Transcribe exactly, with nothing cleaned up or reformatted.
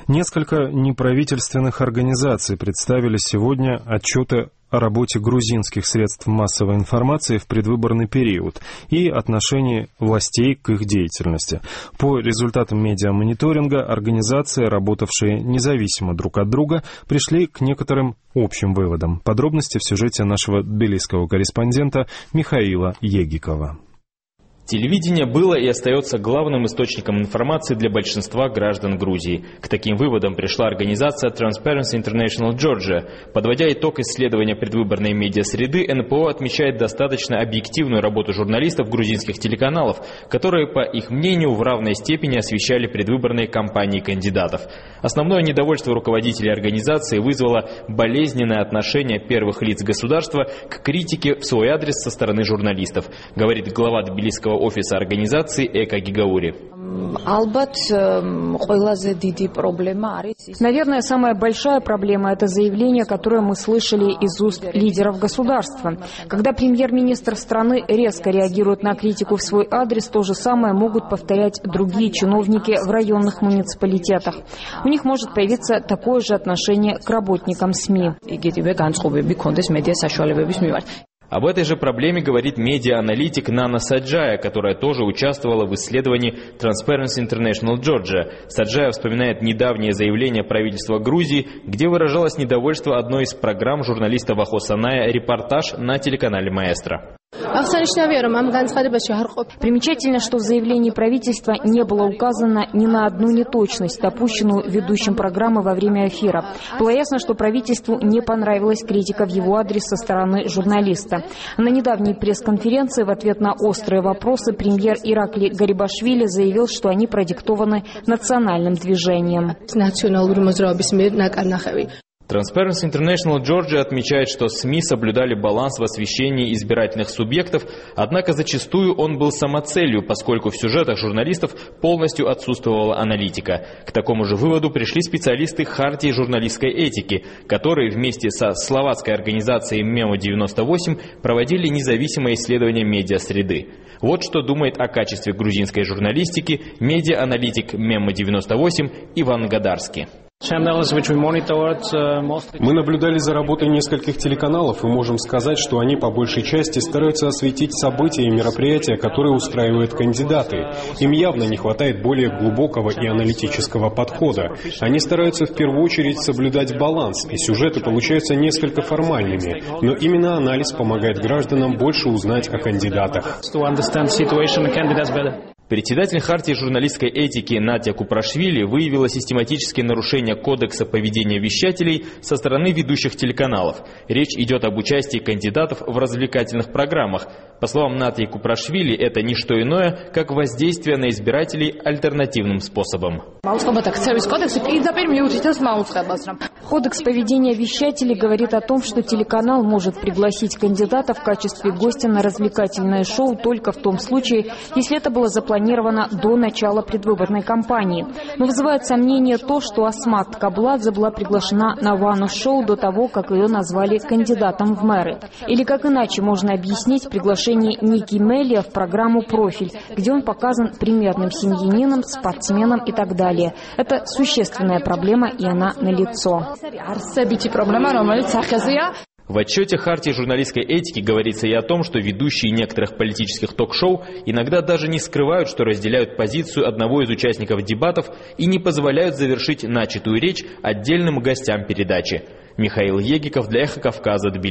Несколько неправительственных организаций представили сегодня отчеты о работе грузинских средств массовой информации в предвыборный период и отношении властей к их деятельности. По результатам медиамониторинга организации, работавшие независимо друг от друга, пришли к некоторым общим выводам. Подробности в сюжете нашего тбилисского корреспондента Михаила Егикова. Телевидение было и остается главным источником информации для большинства граждан Грузии. К таким выводам пришла организация Transparency International Georgia. Подводя итог исследования предвыборной медиасреды, эн пэ о отмечает достаточно объективную работу журналистов грузинских телеканалов, которые, по их мнению, в равной степени освещали предвыборные кампании кандидатов. Основное недовольство руководителей организации вызвало болезненное отношение первых лиц государства к критике в свой адрес со стороны журналистов, говорит глава тбилисского офиса организации Эка Гигаури. Наверное, самая большая проблема – это заявление, которое мы слышали из уст лидеров государства. Когда премьер-министр страны резко реагирует на критику в свой адрес, то же самое могут повторять другие чиновники в районных муниципалитетах. У них может появиться такое же отношение к работникам СМИ. Об этой же проблеме говорит медиа-аналитик Нана Саджая, которая тоже участвовала в исследовании Transparency International Georgia. Саджая вспоминает недавнее заявление правительства Грузии, где выражалось недовольство одной из программ журналиста Вахо Саная «Репортаж» на телеканале «Маэстро». Примечательно, что в заявлении правительства не было указано ни на одну неточность, допущенную ведущим программы во время эфира. Было ясно, что правительству не понравилась критика в его адрес со стороны журналиста. На недавней пресс-конференции в ответ на острые вопросы премьер Иракли Гарибашвили заявил, что они продиктованы национальным движением. Transparency International Georgia отмечает, что СМИ соблюдали баланс в освещении избирательных субъектов, однако зачастую он был самоцелью, поскольку в сюжетах журналистов полностью отсутствовала аналитика. К такому же выводу пришли специалисты Хартии журналистской этики, которые вместе со словацкой организацией Мемо девяносто восемь проводили независимое исследование медиасреды. Вот что думает о качестве грузинской журналистики медиа-аналитик Мемо девяносто восемь Иван Гадарский. Мы наблюдали за работой нескольких телеканалов и можем сказать, что они по большей части стараются осветить события и мероприятия, которые устраивают кандидаты. Им явно не хватает более глубокого и аналитического подхода. Они стараются в первую очередь соблюдать баланс, и сюжеты получаются несколько формальными. Но именно анализ помогает гражданам больше узнать о кандидатах. Председатель Хартии журналистской этики Надя Купрашвили выявила систематические нарушения кодекса поведения вещателей со стороны ведущих телеканалов. Речь идет об участии кандидатов в развлекательных программах. По словам Нади Купрашвили, это не что иное, как воздействие на избирателей альтернативным способом. Кодекс поведения вещателей говорит о том, что телеканал может пригласить кандидата в качестве гостя на развлекательное шоу только в том случае, если это было запланировано до начала предвыборной кампании. Но вызывает сомнение то, что Асмат Кабладзе была приглашена на Вану-шоу до того, как ее назвали кандидатом в мэры. Или как иначе можно объяснить приглашение Ники Мелия в программу «Профиль», где он показан примерным семьянином, спортсменом и так далее. Это существенная проблема, и она налицо. В отчете Хартии журналистской этики говорится и о том, что ведущие некоторых политических ток-шоу иногда даже не скрывают, что разделяют позицию одного из участников дебатов и не позволяют завершить начатую речь отдельным гостям передачи. Михаил Егиков для Эхо Кавказа, Тбилиси.